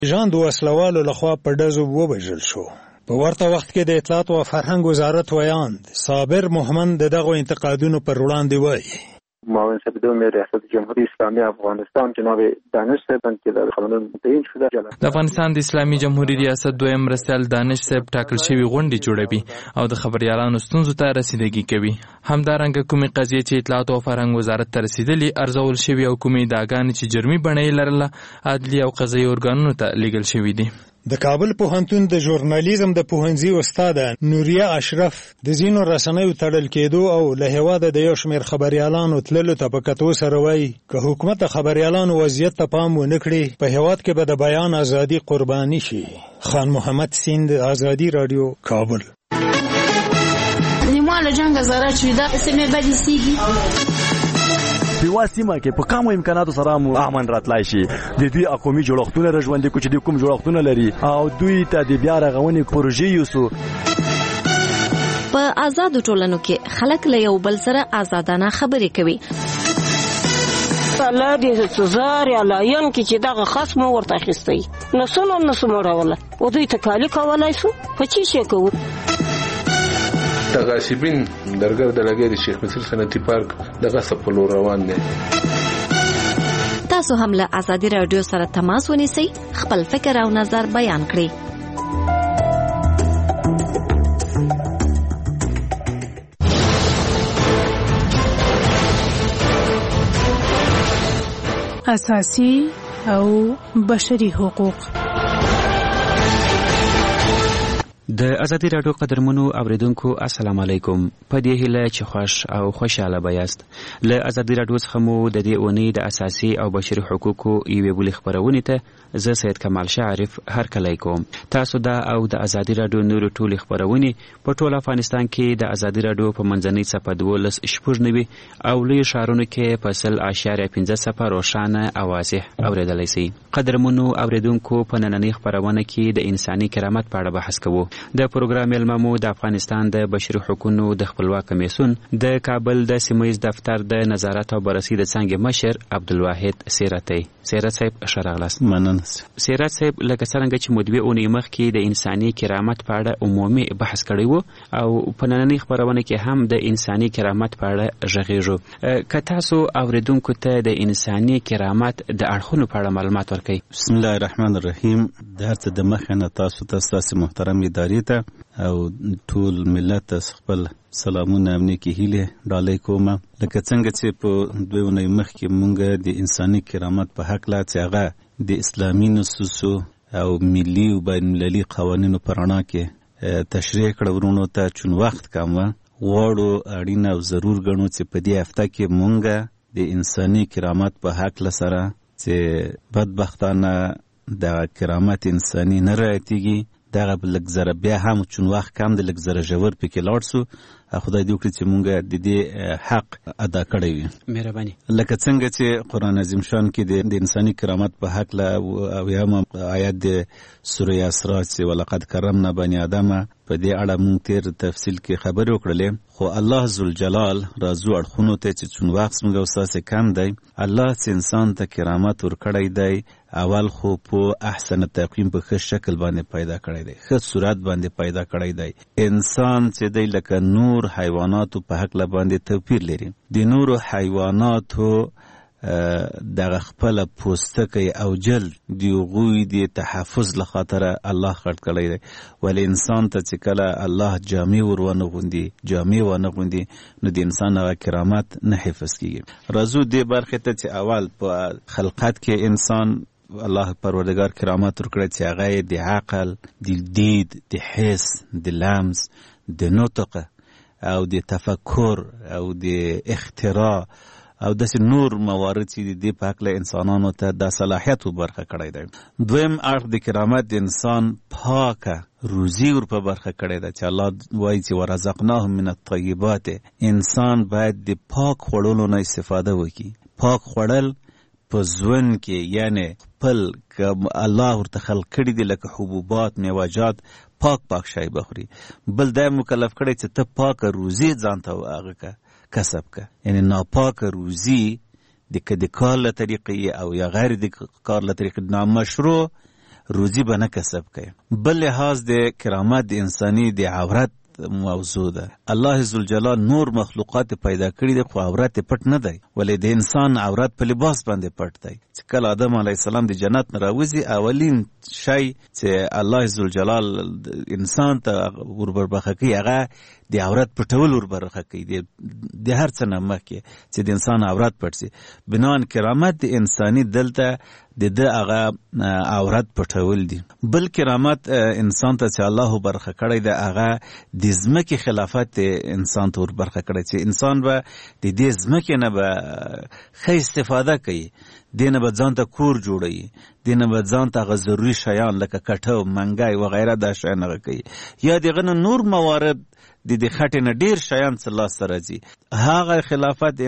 ژان د وسلوالو لخوا په ډزو ووژل شو. په ورته وخت کې د اطلاعات او فرهنګ وزارت ویاند صابر محمد دغه انتقادونو پر وړاندې وایي. معاون سپیدوم ریاست جمهوری اسلامی افغانستان جناب دانش صاحب که در قانون تعیین شده د افغانستان د اسلامي جمهوریت ریاست دویم مرستیال دانش صاحب ټاکل شوی غونډې جوړوي او د خبريالانو ستونزو ته رسیدګي کوي. همدارنګه کومې قضیې چې اطلاعات او فرهنګ وزارت ته رسیدلې ارزول شوی او کومې ادعاګانې چې جرمي بڼه یې لرله عدلي او قضایي ارګانونو ته لیږل شوي دي. د کابل پوهنتون د ژورنالیزم د پوهنځي استاد نوریه اشرف د ځینو رسنیو تړل کېدو او له هېواده د یو شمېر خبریالانو تللو ته په کتو سره وایي که حکومت د خبریالانو وضعیت ته پام ونه کړي په هېواد کې به د بیان ازادي قرباني شي. خان محمد سیند، ازادي رادیو، کابل. نیماله جنگ زاره چې دا سمې بدې سیږي په سیمه کې په کومو امکاناتو سره مو امن راتلای شي. د دوی قومي جوړښتونه رژوندې کو چې د کوم جوړښتونه لري او دوی ته د بیا رغونې پروژې یوسو. په آزاد ټولنو کې خلک له یو بل سره آزادانه خبرې کوي. الله دې سزار یا لاین کې چې دغه خصم ورته اخیستی نو سمو راوله او دوی تکالی کولای شو په چی شي کوو. تغاصبین درګر د لګي د شیخ مصر صنعتي پارک دغه سپلو روان دي. تاسو هم له ازادي رادیو سره تماس ونیسئ، خپل فکر او نظر بیان کړئ. اساسي او بشري حقوق. د ازادي رادیو قدرمنو اوریدونکو السلام علیکم. په دې هیله چې خوش او خوشاله بیاست. له ازادي رادیو څخه مو د دې اونۍ د اساسي او بشري حقوقو یوې بلې خبرونې ته زه سید کمال شعرف هرکلی کوم. تاسو دا او د ازادي رادیو نورو ټولې خبرونې په ټول افغانستان کې د ازادي رادیو په منځنۍ صفحه 12.9 او لوی ښارونو کې په 0.5 روښانه او واضح اوریدلی شئ. قدرمنو اوریدونکو په نننۍ خبرونه کې د انساني کرامت په اړه بحث کوو. د پروګرام ملممو د افغانستان د بشري حقوقو د خپلواک کمیسیون د کابل د سیمه‌ییز دفتر د نظارت او بررسي د څنګه مشر عبدالواحد سیرتی. سیرت صاحب شراغلاست. مننه. سیرت صاحب لکه څنګه چې مو دوی اونۍ مخکې د انساني کرامت په اړه عمومي بحث کړی وو او په نننۍ خبرونه کې هم د انساني کرامت په اړه غږیږو. که تاسو اوریدونکو ته د انساني کرامت د اړخونو په اړه معلومات ورکړئ. بسم الله الرحمن الرحیم. د هر څه د مخه نه تاسو ته محترم ادارې ته او ټول ملت خپل سلامونه او نیکی هیله ډالۍ کوم. لکه څنګه چې په دوه ونې مخکې مونږ د انساني کرامت په حق لا چې هغه د اسلامي نصوصو او ملي او بین المللي قوانینو په رڼا کې تشریح کړو ورونو ته چون وخت کم وړو اړینه او ضرور ګڼو چې په دې هفته کې مونږ د انساني کرامت په حق لسره چې بدبختانه د کرامت انساني نه رعایتېږي دغه لږ زره بیا هم چون وخت کم د لږ زره ژور پکې لاړ سو. خدای دې وکړي چې مونږ د دې حق ادا کړی وي. مهرباني. لکه څنګه چې قرآن عظیم شان کې د انساني کرامت په حق له اویایم آیات د سوره اسراء چې ولقد کرمنا بني آدم په دې اړه مونږ تیر تفصیل کې خبرې وکړلې. خو الله ذوالجلال راځو اړخونو ته چې چون وخت مونږ اوساسه کم دی. الله چې انسان ته کرامت ورکړی دی اول خو په احسن تقویم په ښه شکل باندې پیدا کړی دی، ښه صورت باندې پیدا کړی دی. انسان چې دی لکه نور حیواناتو په حق باندې توپیر لري. د نورو حیواناتو دغه خپل پوستکی او جلد د هغوی د تحفظ له خاطره الله خلق کړی دی. ولی انسان ته چې کله الله جامې ونه غوندي نو د انسان هغه کرامت نه حفظ کیږي. راځو دې برخې ته چې اول په خلقت کې انسان الله پروردگار کرامت ورکړی چې هغه د عقل، د دید، د حس، د لمس، د نطق او د تفکر او د اختراع او داسې نور موارد چې د دې په هکله انسانانو ته د صلاحیت برخه کړی دی. دویم اړخ د کرامت د انسان پاکه روزي ور په برخه کړی دی چې الله وایي چې ورزقناهم من الطیبات. انسان باید د پاک خوړلو نه استفاده وکړي. پاک خوړل په ژوند کې یعنی خپل الله ورته خلق کړي دي لکه حبوبات، میوه‌جات، پاک شی بخوري. بل دا مکلف کړی چې ته پاک روزي ځان ته هغه کسب که. یعنی ناپاک روزی د کار له طریقې او یا غیر د کار له طریقې نامشروع روزي به نه کسب کوي. بل لحاظ د کرامت د انساني د عورت موضوع ده. الله ذوالجلال نور مخلوقات پیدا کړي دي خو عورت پټ نه دی، ولې د انسان عورت په لباس باندې پټ دی. چې کله آدم علیه السلام د جنت نه راوځي اولین شی چې الله ذوالجلال انسان ته وربرخه کوي هغه د عورت پټول وربرخه کوي د هر څه نه مخکې چې د انسان عورت پټ شي. بنان کرامت د انساني دلته د هغه عورت پټول دي. بل کرامت انسان ته چې الله برخه کړی د هغه د ځمکې خلافت انسان ته وربرخه کړی چې انسان به د دې ځمکې نه به ښه استفاده کوي، دینه به ځان ته کور جوړوي، دینه به ځان ته هغه ضروري شیان لکه کټو منګی وغیره دا شیان هغه کوي، یا دغه نور موارد د دې خټې نه ډېر شیان څه لاسته راځي. هغه خلافت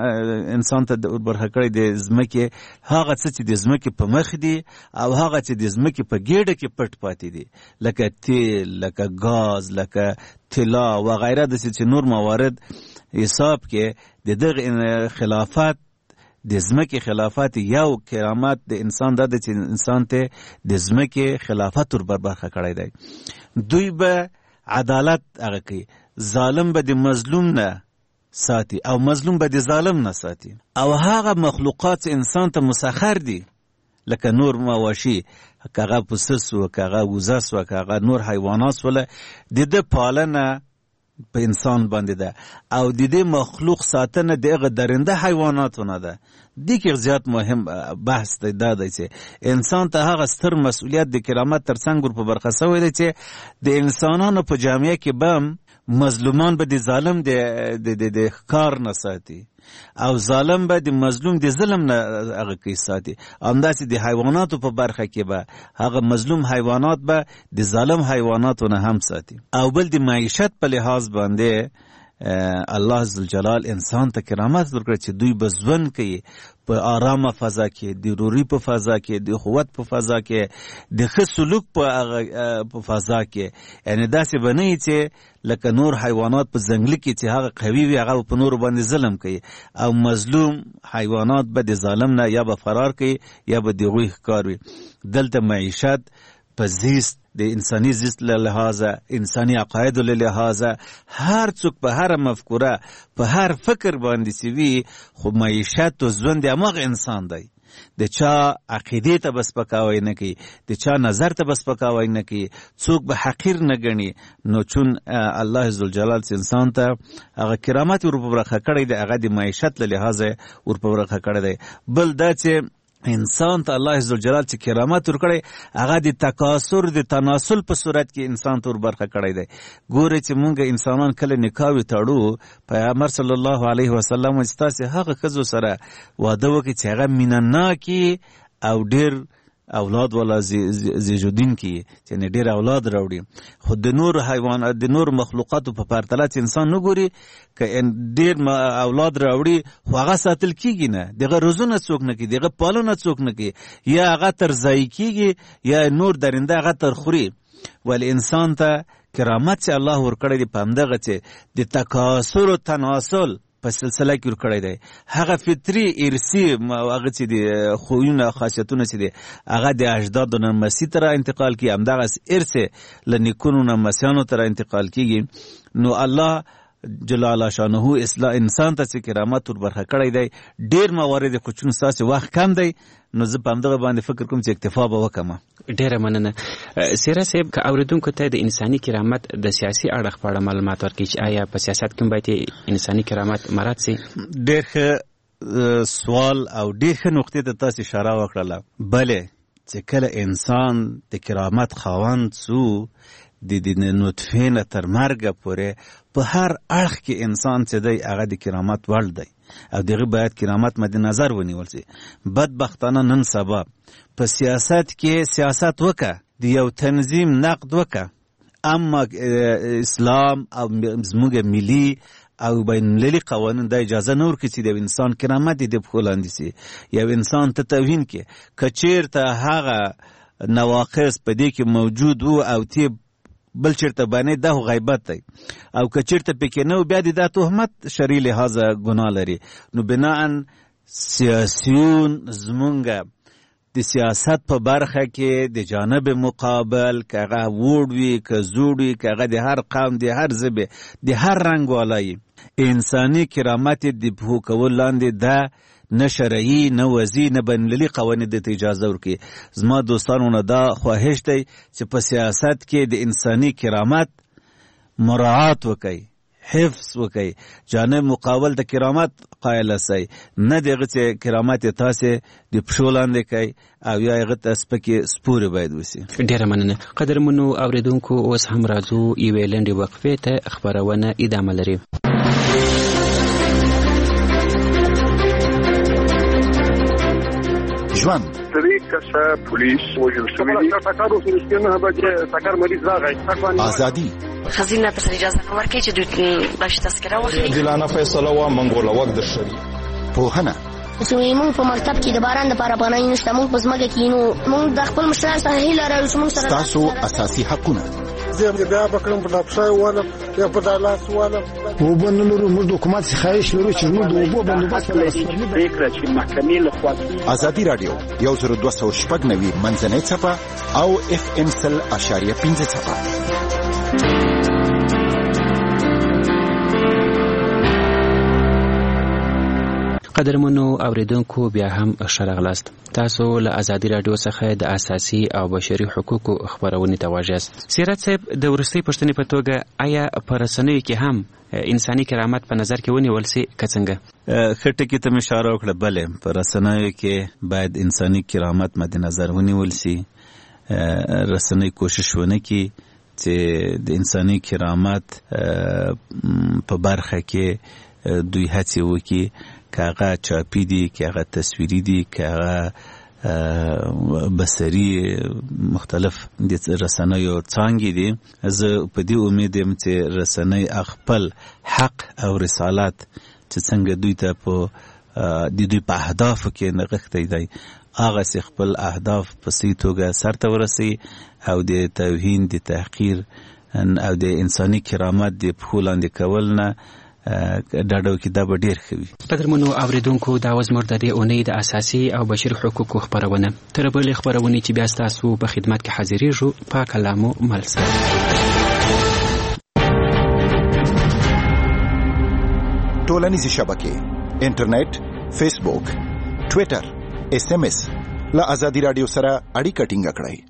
انسان ته برخه کړی د ځمکې هغه څه چې د ځمکې په مخ دي او هغه چې د ځمکې په ګېډه کې پټ پاتې دي لکه تیل، لکه ګاز، لکه طلا وغیره داسې چې نور موارد حساب کې د دغه خلافت د ځمکې خلافت یو کرامت د انسان دا چې انسان ته د ځمکې خلافت وربرخه کړی دی. دوی به عدالت هغه کوي، ظالم به د مظلوم نه ساتي او مظلوم به د ظالم نه ساتي. او هغه مخلوقات انسان ته مسخر دي لکه نور مواشي، که هغه پسه سوه، که هغه وزه سوه، که هغه نور حیوانات سوله، د ده پالنه په انسان باندې ده او د دې مخلوق ساتنه د هغه درنده حیواناتونه ده. دې کې زیات مهم بحث دی دا دی چې انسان ته هغه ستر مسؤلیت د کرامت ترڅنګ ور په برخه سوی دی چې د انسانانو په جامعه کې به مظلومان به د ظالم د ښکار نه ساتي او ظالم به د مظلوم د ظلم نه هغه کوي ساتي. همداسې د حیواناتو په برخه کې به هغه مظلوم حیوانات به د ظالم حیواناتو نه هم ساتي. او بل د معیشت په لحاظ باندې الله ذوالجلال انسان ته کرامت ورکړي چې دوی به ژوند کوي په آرامه فضا کې، د ضروري په فضا کې، د قوت په فضا کې، د ښه سلوک په فضا کې. یعنی داسې به نه وي چې لکه نور حیوانات په ځنګل کې چې هغه قوي وي هغه په نورو باندې ظلم کوي او مظلوم حیوانات به د ظالم نه یا به فرار کوي یا به د هغوی ښکار وي. دلته معیشت په زیست د انساني زیست له لحاظه، انساني عقایدو له لحاظه، هر څوک په هر مفکوره په هر فکر باندې سوي، خو معیشت او ژوند هماغه انسان دی. د چا عقیدې ته به سپکاوی نه کوي، د چا نظر ته به سپکاوی نه کوي، څوک به حقیر نه ګڼي. نو چون الله ذوالجلال انسان ته هغه کرامت ور په برخه کړی دی، هغه د معیشت له لحاظه ور په برخه کړی دی. بل دا چې انسان ته الله ذوالجلال چې کرامت ورکړی هغه د تکاثر د تناسل په صورت کې انسان ته وربرخه کړی دی. ګورئ چې مونږ انسانان کله نکاح تړو، پیغمبر صلی الله علیه وسلم چې تاسې هغه ښځو سره واده وکړي چې هغه مینه ناکي او ډېر اولاد والا زیږودین کی چې نه ډېر اولاد راوړي. خو د نور حیوانات د نور مخلوقاتو په پرتله چې انسان نه ګوري که ډېر اولاد راوړي خو هغه ساتل کیږي نه، دغه روزونه څوک نه کوي، دغه پالنه څوک نه کوي، یا هغه تر ضایع کیږي یا نور درنده هغه تر خوري. ول انسان ته کرامت چې الله ورکړی دی په همدغه چې د تکاثر او تناسل په سلسله کې ورکړی دی. هغه فطري ارثي هغه چې د خویونه خاصیتونه چې دی هغه د اجدادو نه مسیح ته را انتقال کیږي، همدغه ارث له نیکونو نه مسیحانو ته را انتقال کیږي. نو الله جل شانه انسان ته چې کرامت وربرخه کړی دی ډېر موارد خو چون ستاسې وخت کم دی نو زه په همدغه باندې فکر کوم چې اکتفا به وکړم. ډېره مننه. سیره صاحب که اورېدونکو ته د انساني کرامت د سیاسي اړخ په اړه معلومات ورکړي چې آیا په سیاست کې باید انساني کرامت مراعات شي؟ ډېر ښه سوال او ډېر ښه نقطې ته تاسې اشاره وکړله. بلې چې کله انسان د کرامت خاوند سو د نطفې نه تر مرګه پورې په هر اړخ کې انسان چې دی هغه د کرامت وړ دی او دغه باید کرامت مد نظر ونیول شي. بدبختانه نن سبا په سیاست کې سیاست وکړه، د یو تنظیم نقد وکړه، اما اسلام او زموږ ملي او بین المللي قوانین د اجازه نه ورکړي چې د انسان کرامت د پښو لاندې شي. یو انسان ته توهین کې که چېرته هغه نواقص په دې کې موجود وو او تی بل چېرته باندې دا غیبت دی او که چېرته پکې نه و بیا د دا تهمت شرعي لحاظه ګناه لري. نو بناء سیاسیون زمونږ د سیاست په برخه کې د جانب مقابل که هغه ووډ وي که زوړ وي که هغه د هر قوم د هر ژبې د هر رنګ والی انساني کرامت د پښو کول لاندې ده نه شرعي نه وضعي نه بینالمللي قوانین د اجازه ورکړي. زما دوستانو نه دا خواهش دی چې په سیاست کې د انساني کرامت مراعات وکړي، حفظ وکړي، جانب مقابل د کرامت قایل سي، نه دغه چې کرامت تاسې د پښو لاندې کوي او یا هغه ته سپکې سپورې باید وسي. ډېره مننه. قدرمنو اوریدونکو، اوس هم راځو یوې لنډې وقفې ته. خپرونه ادامه لري. ژوند پولیس وژل شوی ازادي خزینه ته اجازه ورکړي چې دوی باشه تذکره واخلي. دلانه فیصله وا منګوله وخت در شری پوهنه موږ په مکتب کې د باران لپاره پناه نشته. موږ په ځمکه کې نو موږ د خپل مشرانو سره هیله لرو چې موږ سره تاسو اساسي حقونه زه بیا بکرم په داپشای ولم یا په دالاس ولم وبنلو موږ د حکومت خواهش لرو چې موږ د وبو بندوبست فکر چې محکمې له خوا ازادي رادیو 1290 منځنۍ صفه او FM 100.5 صفه. قدرمنو اوریدونکو، بیا هم ښه راغلاست. تاسو له ازادي راډیو څخه د اساسي او بشري حقوقو خبرونې ته واږئ. سیرت صاحب، د وروستۍ پوښتنې په توګه آیا په رسنیو کې هم انساني کرامت په نظر کې ونیول سي که څنګه؟ ښه ټکي ته مې اشاره وکړه. بلې، په رسنیو کې باید انساني کرامت مد نظر ونیول سي. رسنۍ کوشش ونه کړي چې د انساني کرامت په برخه کې دوی هڅې وکړي، که هغه چاپی دي، که هغه تصویری دي، که هغه بصري مختلف د رسنیو څانګې دي. زه په دې امید یم چې رسنۍ خپل حق او رسالت چې څنګه دوی ته په دوی په اهدافو کې نغښتی دی، هغه خپل اهداف په صحیح توګه سرته ورسوي او د توهین، د تحقیر او د انساني کرامت د پښو لاندې کول نه ډاډه وکړي. دا به ډېر ښه وي. قدرمنو اوریدونکو، دا وه زموږ د دې اونۍ د اساسي او بشري حقوقو خپرونه. تر بلې خپرونې چې بیا ستاسو په خدمت کې حاضرېږو، پاک الله مو مل سره. ټولنیزې شبکې، انټرنیټ، فیسبوک، ټویټر، SMS له ازادي رادیو سره اړیکه ټینګه کړئ.